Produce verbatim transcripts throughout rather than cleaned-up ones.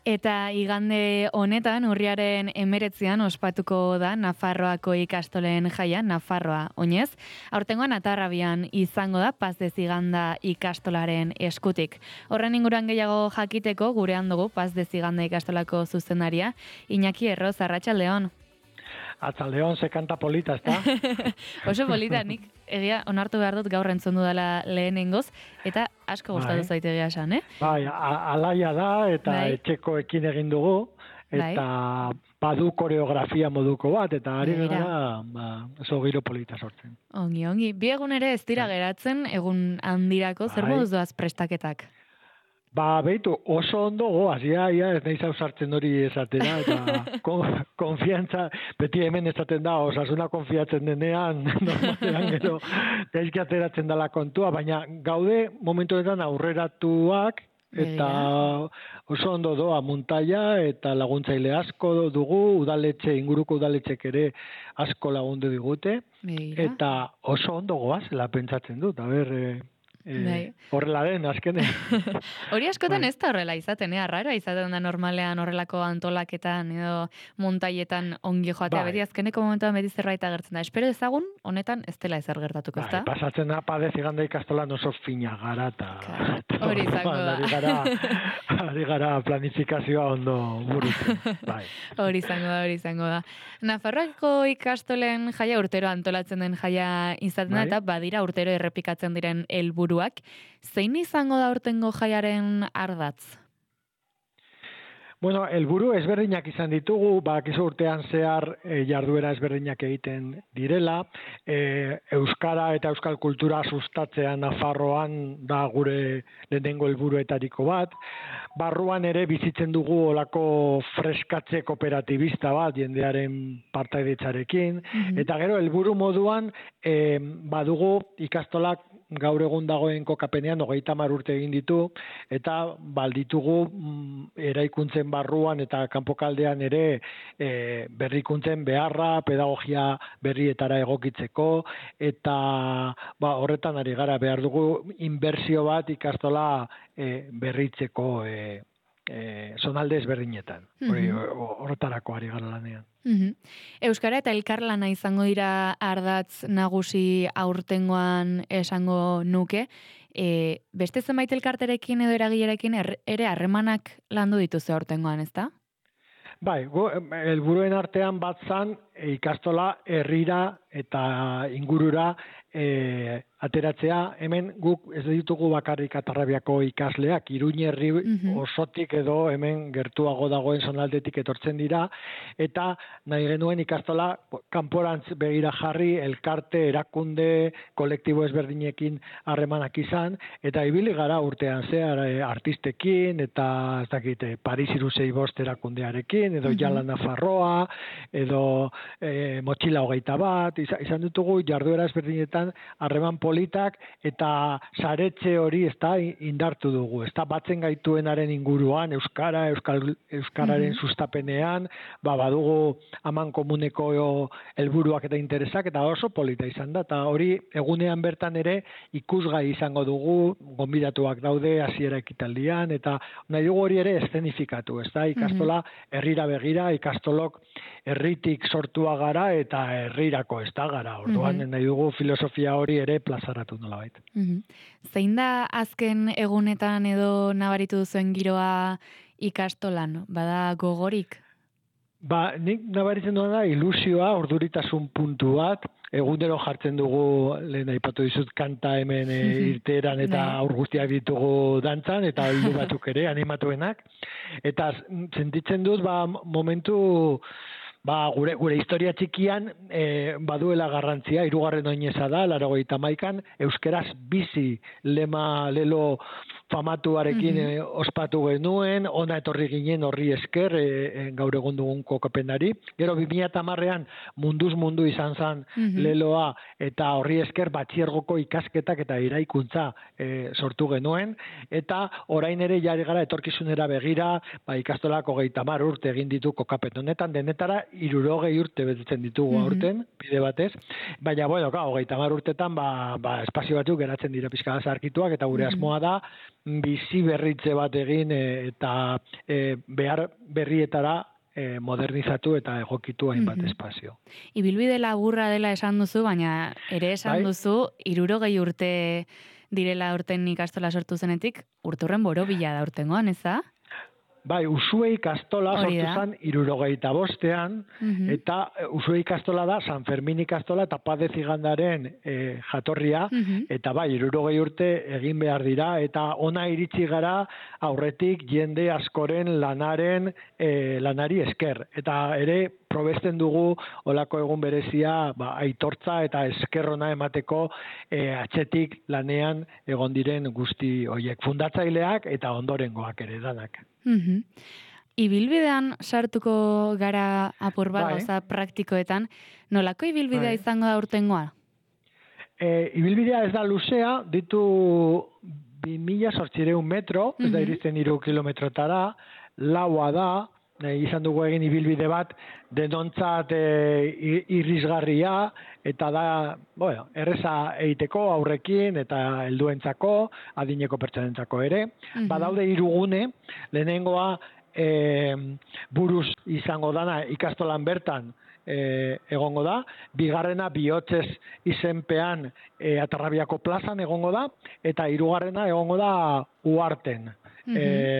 Eta igande honetan, urriaren emeretzian ospatuko da Nafarroako ikastolen jaia, Nafarroa oinez. Aurtengoan Atarrabian izango da Paz de Ziganda ikastolaren eskutik. Horren inguruan gehiago jakiteko gurean dugu Paz de Ziganda ikastolako zuzendaria, Iñaki Erroz, arratsaldeon. Atzaldeon, ze kanta polita, ezta? Oso polita, nik egia onartu behar dut gaur entzun dudala lehenengoz, eta asko gustatu Bai. zait egia esan, eh? Bai, a- alaia da, eta Bai. etxekoekin egin dugu, eta badu koreografia moduko bat, eta ari Begira. gara, ba, oso giro polita sortzen. Ongi, ongi. Bi egun ere ez dira geratzen, egun handirako, zer Bai. moduz doaz prestaketak? Ba, behitu, oso ondo goaz, ia, ia, ez nahi zauzartzen hori esatera, eta kon, konfiantza, beti hemen esaten da, osasuna konfiatzen denean, normalean gero, gaizki ateratzen dela kontua, baina gaude momentuetan aurreratuak, eta oso ondo doa muntaia, eta laguntzaile asko dugu, udaletxe, inguruko udaletxek ere asko lagundu digute, Begira. eta oso ondo goaz, la pentsatzen dut, a ber, eh, Bai. horrela den, azkenen. Hori askotan Bai. ez da horrela izaten, eh? Arrara izaten da normalean horrelako antolaketan edo montaietan ongi joatea. Bai. Beti azkeneko momentuan beti zerbait agertzen da. Espero ezagun, honetan ez dela ezer gertatuko, Bai, ezta? pasatzen da Paz de Ziganda ikastolan oso fina gara, eta Claro, hori izango da. ari gara, ari gara planifikazioa ondo burutzen. Bai. Hori izango da, hori izango da. Nafarroako ikastolen jaia urtero antolatzen den jaia izaten da, Bai. eta badira urtero errepikatzen diren helburuak. Zein izango da urtengo jaiaren ardatz? Bueno, helburu ezberdinak izan ditugu, bakizu urtean zehar e, jarduera ezberdinak egiten direla, e, euskara eta euskal kultura sustatzea Nafarroan da gure lehenengo helburuetariko bat. Barruan ere bizitzen dugu olako freskatze kooperatibista bat jendearen partaidetzarekin, Mhm. eta gero helburu moduan e, badugu ikastolak gaur egun dagoen kokapenean hogeita hamar urte egin ditu, eta balditugu mm, eraikuntzen barruan eta kanpokaldean ere e, berrikuntzen beharra, pedagogia berrietara egokitzeko, eta ba, horretan ari gara behar dugu inbertsio bat ikastola e, berritzeko e, e, zonalde ezberdinetan. Hori Mhm. ho- horretarako ari gara lanean. Mhm. Euskara eta elkarlana izango dira ardatz nagusi aurtengoan esango nuke. E, beste zenbait elkarterekin edo eragilerekin er, ere harremanak landu dituzu aurtengoan, ezta? Bai, gu, em, helburuen artean bat zan e, ikastola herrira eta ingurura e, ateratzea. Hemen guk ez ditugu bakarrik Atarrabiako ikasleak, Iruñe herri Mhm. osotik edo hemen gertuago dagoen zonaldetik etortzen dira, eta nahi genuen ikastola kanporantz begira jarri, elkarte, erakunde, kolektibo ezberdinekin harremanak izan, eta ibili gara urtean zehar e, artistekin, eta ez dakit, e, Paris iruzei bost erakundearekin, edo Mhm. Jala Nafarroa, edo e, Motxila hogeita bat, izan, izan ditugu jarduera ezberdinetan harreman politak, eta saretxe hori ez da indartu dugu, ez da batzen gaituenaren inguruan, Euskara, Euskal, Euskararen Mhm. sustapenean, ba, badugu aman komuneko helburuak eta interesak, eta oso polita izan da, eta hori egunean bertan ere ikusgai izango dugu, gonbidatuak daude hasiera ekitaldian, eta nahi dugu hori ere eszenifikatu, ez da, ikastola herrira begira, ikastolok herritik sortua gara eta herrirako ez da gara, orduan Mhm. nahi dugu filosofia hori ere plazaratu nolabait. Mhm. Zein da azken egunetan edo nabaritu duzuen giroa ikastolan? Bada gogorik? Ba, nik nabaritzen duena da ilusioa, orduritasun puntu bat, egunero jartzen dugu, lehen aipatu dizut, kanta hemen e, irteeran eta Bai. aur guztiak ditugu dantzan, eta heldu batzuk ere, animatuenak. Eta sentitzen dut, ba, momentu, ba, gure, gure historia txikian e, baduela garrantzia, hirugarren oineza da, laurogeita hamaikan, euskeraz bizi lema lelo famatuarekin Mhm. e, ospatu genuen, ona etorri ginen horri esker e, e, gaur egun dugun kokapenari. Gero bi mila hamarrean munduz mundu izan zen Mhm. leloa, eta horri esker batxiergoko ikasketak eta iraikuntza e, sortu genuen, eta orain ere jari gara etorkizunera begira, ba, ikastolak hogeita hamar urte egin ditu kokapen honetan, denetara hirurogei urte betetzen ditugu Mhm. aurten, bide batez, baina, bueno, ka, hogeita hamar urtetan, ba, ba, espazio batzuk geratzen dira pixka zarkituak, eta gure Mhm. asmoa da, bizi berritze bat egin eta e, behar berrietara e, modernizatu eta egokitu hainbat Mhm. espazio. Ibilbide laburra dela esan duzu, baina ere esan Bai. duzu, hirurogei urte direla urten ikastola sortu zenetik, urturren borobila da urtengoan, ez da? Bai, Usue ikastola Hori sortu da. zen hirurogeita bostean, Mhm. eta Usue ikastola da San Fermin ikastola eta Paz de Zigandaren e, jatorria, Mhm. eta bai, hirurogei urte egin behar dira, eta ona iritsi gara aurretik jende askoren lanaren e, lanari esker. Eta ere, probesten dugu olako egun berezia ba, aitortza eta eskerrona emateko e, atxetik lanean egon diren guzti horiek. Fundatzaileak eta ondorengoak ere danak. Mhm. Ibilbidean sartuko gara apur bat Bai. gauza praktikoetan, nolako ibilbidea Bai. izango da urtengoa? E, ibilbidea ez da luzea, ditu bi mila zortziehun metro, ez da Mhm. iristen hiru kilometrotara, laua da, e, izan dugu egin ibilbide bat denontzat e, irrisgarria, eta da, bueno, erreza egiteko aurrekin eta helduentzako, adineko pertsonentzako ere. Mhm. Badaude hiru gune, lehenengoa e, buruz izango dana ikastolan bertan, E, egongo da, bigarrena bihotzez izenpean e, Atarrabiako plazan egongo da, eta hirugarrena egongo da Uharten, Mhm.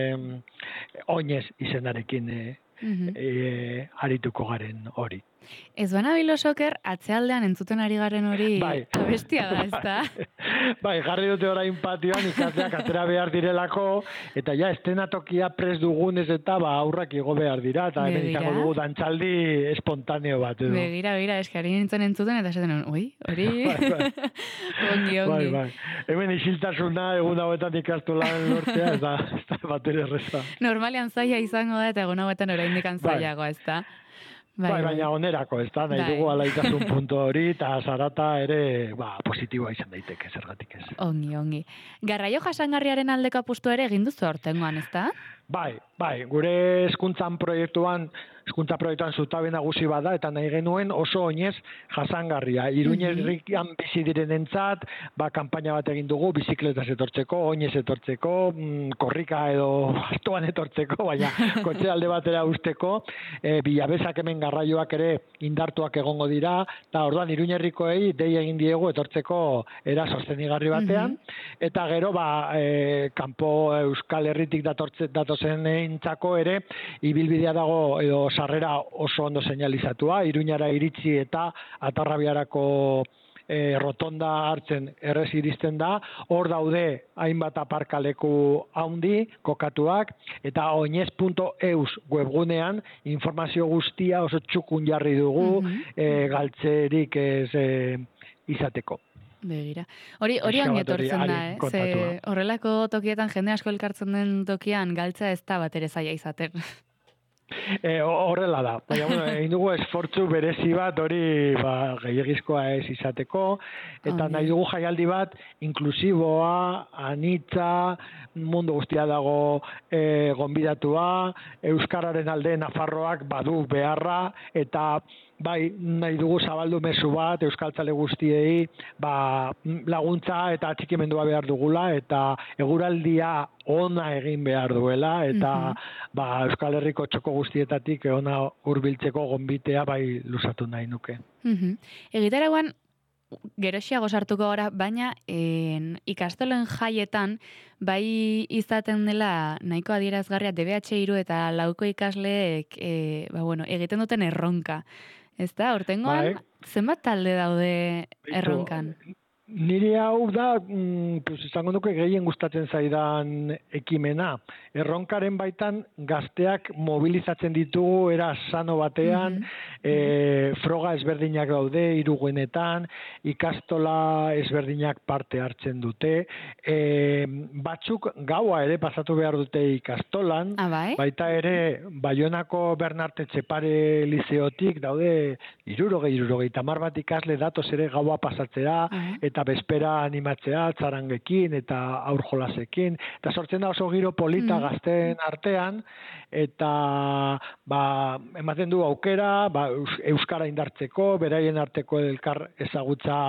e, oinez izenarekin e, Mhm. e, arituko garen hori. Ez bana bilosoker, atzealdean entzuten ari garen hori Bai. abestia da, ez da? Bai, jarri dute orain patioan ikasleak atera behar direlako, eta ja, estenatokia prest dugunez eta ba, aurrak igo behar dira, eta hemen Begira. izango dugu dantxaldi espontaneo bat edo. Begira, begira, eskari nintzen entzuten, eta esaten nuen, ui, hori, Bai, bai. ongi, Bai, ongi. bai. Hemen isiltasuna egun hauetan ikastolan lortzea, ez da, ez da bat ere erreza. Normalean zaila izango da, eta egun hauetan oraindik Bai. zailagoa, ez da? Bai, baina onerako, ez da, nahi Bai. dugu alaitasun puntu hori, eta zarata ere, ba, positiboa izan daiteke, zergatik ez. Ongi, ongi. Garraio jasangarriaren aldeko apustu ere egin duzu aurtengoan, ez da? Bai, bai, gure hezkuntzan proiektuan, hezkuntza proiektuan zutabe nagusi bada, eta nahi genuen oso oinez jasangarria. Iruñerrikan bizi direnentzat, ba, kanpaina bat egin dugu, bizikletaz etortzeko, oinez etortzeko, mm, korrika edo astuan etortzeko, baina kotxe alde batera usteko, e, bilabezak hemen garraioak ere indartuak egongo dira, eta orduan Iruñerrikoei dei egin diegu etortzeko era sostenigarri batean, eta gero, ba, e, kanpo Euskal Herritik datortze, datozen eintzako ere, ibilbidea dago edo sarrera oso ondo señalizatua, Iruñara iritsi eta Atarrabiarako e, rotonda hartzen errez iristen da, hor daude hainbat aparkaleku haundi kokatuak, eta oinez puntu eus webgunean informazio guztia oso txukun jarri dugu, e, galtzerik ez e, izateko. Begira. Hori hori ongi etortzen da, eh? Ze horrelako tokietan jende asko elkartzen den tokian galtza ez da bat ere zaila izaten. E, horrela da. Baina, bueno, egin dugu esfortzu berezi bat hori ba, gehiagizkoa ez izateko, eta Ongi. nahi dugu jaialdi bat inklusiboa, anitza, mundu guztia dago e, gonbidatua, Euskararen alde Nafarroak badu beharra, eta bai, nahi dugu zabaldu mezu bat, euskaltzale guztiei, ba, laguntza eta atxikimendua behar dugula, eta eguraldia ona egin behar duela, eta ba, Euskal Herriko txoko guztietatik ona hurbiltzeko gonbitea bai luzatu nahi nuke. Mhm. Egitaragoan, geroxiago sartuko gara, baina en, ikastolen jaietan, bai izaten dela nahiko adierazgarria D B H hiru eta lauko ikasleek e, ba, bueno, egiten duten erronka. Ez da, ortengoan, Bai. zenbat talde daude erronkan? Niri hau da, mm, pues, izango nuke gehien gustatzen zaidan ekimena. Erronkaren baitan gazteak mobilizatzen ditugu era sano batean, e, froga ezberdinak daude iruguenetan, ikastola ezberdinak parte hartzen dute, e, batzuk gaua ere pasatu behar dute ikastolan, Ah, bai? baita ere Baionako Bernarte Txepare lizeotik daude irurogei, irurogei, tamar bat ikasle datoz ere gaua pasatzera, eta bezpera animatzea, txarangekin eta aurjolasekin, eta sortzen da oso giro polita gazteen artean, eta ba, ematen du aukera, ba, euskara indartzeko, beraien arteko elkar ezagutza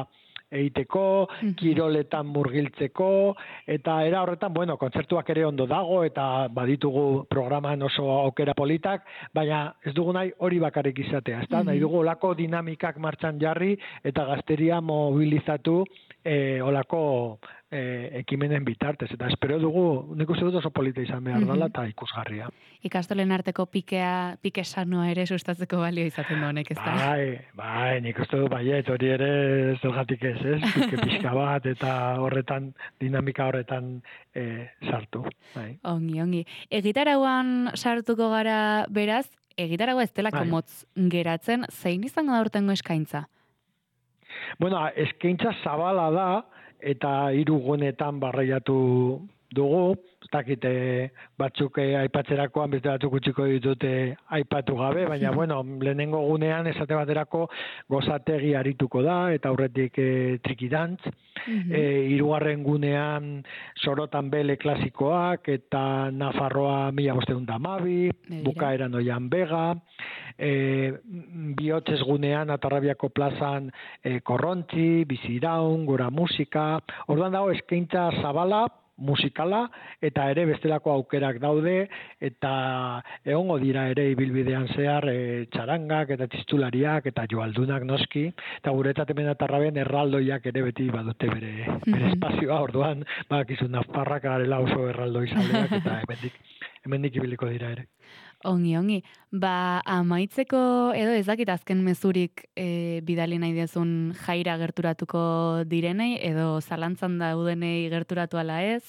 egiteko, kiroletan murgiltzeko, eta era horretan, bueno, kontzertuak ere ondo dago, eta baditugu programan oso aukera politak, baina ez dugu nahi hori bakarrik izatea, ezta? Nahi dugu olako dinamikak martxan jarri, eta gazteria mobilizatu e, olako e, ekimenen bitartez. Eta espero dugu, nik uste dut oso polita izan behar dela, eta ikusgarria. Ikastolen arteko pikea, pike sanoa ere sustatzeko balio izaten da honek, ez da? Bai, bai, nik uste dut baiet, hori ere zergatik ez, ez? Pike pixka bat, eta horretan, dinamika horretan e, sartu. Bai. Ongi, ongi. Egitarauan sartuko gara beraz, egitaragua ez delako bai. motz geratzen, zein izango da urtengo eskaintza? Bueno, eskaintza zabala da, eta hiru gunetan barreiatu dugu, ez dakite batzuk aipatzerakoan beste batzuk utziko ditute aipatu gabe, baina bueno, lehenengo gunean esate baterako gozategi arituko da, eta aurretik e, trikidantz, mm-hmm. e, hirugarren gunean sorotan bele klasikoak, eta Nafarroa mila bosteun da hamabi, bukaeran oian bega, e, bihotzez gunean Atarrabiako plazan e, korrontzi, biziraun, gora musika, orduan dago eskaintza zabala, musikala, eta ere bestelako aukerak daude, eta egongo dira ere ibilbidean zehar e, txarangak eta txistulariak eta joaldunak noski, eta guretzat hemen Atarrabian erraldoiak ere beti badute bere, bere espazioa, orduan badakizu Nafarrak garela oso erraldoi zaleak, eta hemendik, hemendik ibiliko dira ere. Ongi, ongi. Ba, amaitzeko edo ez dakit azken mezurik e, bidali nahi dezun jaira gerturatuko direnei, edo zalantzan daudenei gerturatu ala ez?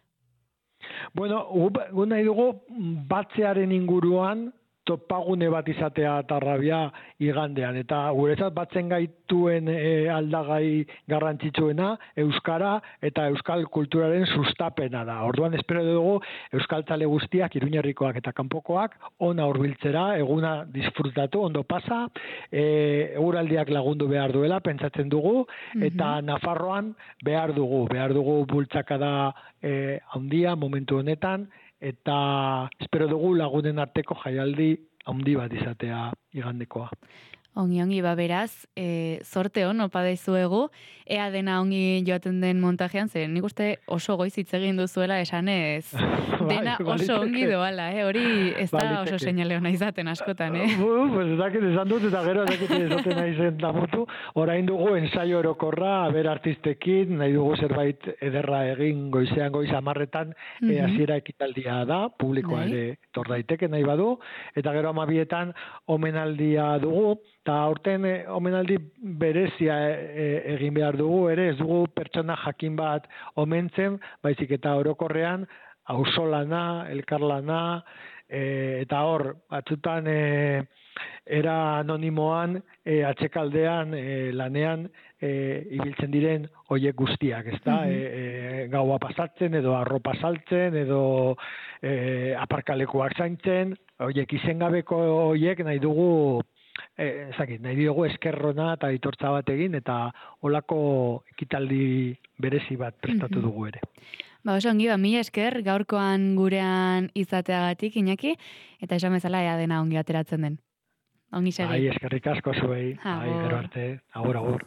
Bueno, gu nahi dugu batzearen inguruan topagune bat izatea Atarrabia igandean, eta guretzat batzen gaituen e, aldagai garrantzitsuena euskara eta euskal kulturaren sustapena da. Orduan espero dugu euskaltzale guztiak, iruñerrikoak eta kanpokoak, ona hurbiltzera, eguna disfrutatu, ondo pasa, e, eguraldiak lagundu behar duela, pentsatzen dugu, eta mm-hmm. Nafarroan behar dugu, behar dugu bultzakada e, handia momentu honetan, eta espero dugu lagunen arteko jaialdi handi bat izatea igandekoa. Ongi, ongi, ba beraz, e, zorte hon, opa daizuegu, ea dena ongi joaten den montajean, zer nik uste oso goiz hitz egin duzuela esanez, dena oso ongi doala, eh? Hori ez da oso seinale hona izaten askotan, eh? Uh, pues ez dakit esan dut, eta gero ez dakit ezaten nahi zen damutu, orain dugu ensaio orokorra, aber artistekin, nahi dugu zerbait ederra egin goizean goiz amarretan, mm-hmm. e, hasiera ekitaldia da, publikoa ere tor daiteke nahi badu, eta gero amabietan omenaldia dugu, eta aurten e, omenaldi berezia e, egin behar dugu, ere ez dugu pertsona jakin bat omentzen, baizik eta orokorrean auzolana, elkarlana, e, eta hor, batzutan e, era anonimoan, e, atxekaldean, e, lanean, e, ibiltzen diren hoiek guztiak, ez da? Mm-hmm. e, e, gaua pasatzen, edo arropa saltzen, edo e, aparkalekuak zaintzen, hoiek izengabeko hoiek nahi dugu, e, ezakit, nahi dugu eskerrona eta aitortza bat egin, eta olako ekitaldi berezi bat prestatu dugu ere. Ba, oso ongi, ba, mila esker, gaurkoan gurean izateagatik, Iñaki, eta esan bezala ea dena ongi ateratzen den. Ongi segi. Bai, eskerrik asko zuei. Bai, gero arte. Agur, agur.